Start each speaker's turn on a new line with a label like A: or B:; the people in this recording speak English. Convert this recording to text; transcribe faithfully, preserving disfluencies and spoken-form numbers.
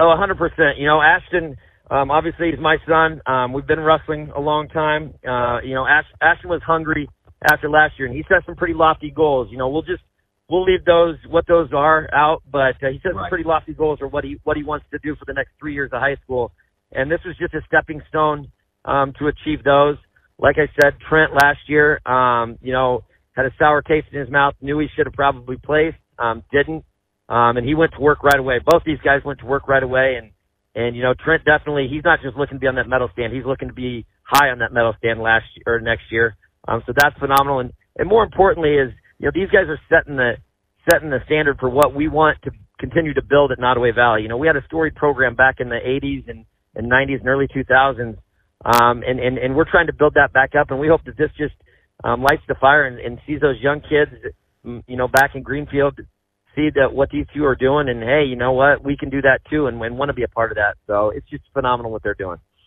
A: Oh, one hundred percent. You know, Ashton, um, obviously he's my son. Um, we've been wrestling a long time. Uh, you know, Ash, Ashton was hungry after last year, and he set some pretty lofty goals. You know, we'll just we'll leave those what those are out, but uh, he set some
B: Right.
A: pretty lofty goals for what he what he wants to do for the next three years of high school, and this was just a stepping stone um, to achieve those. Like I said, Trent last year, um, you know, had a sour taste in his mouth, knew he should have probably placed, um, didn't. Um, and he went to work right away. Both these guys went to work right away. And, and, you know, Trent definitely, he's not just looking to be on that medal stand. He's looking to be high on that medal stand last year or next year. Um, so that's phenomenal. And, and more importantly is, you know, these guys are setting the, setting the standard for what we want to continue to build at Nottoway Valley. You know, we had a storied program back in the eighties and, and nineties and early two thousands. Um, and, and, and we're trying to build that back up. And we hope that this just, um, lights the fire and, and sees those young kids, you know, back in Greenfield, see that what these two are doing, and hey, you know what, we can do that too, and, and want to be a part of that. So it's just phenomenal what they're doing.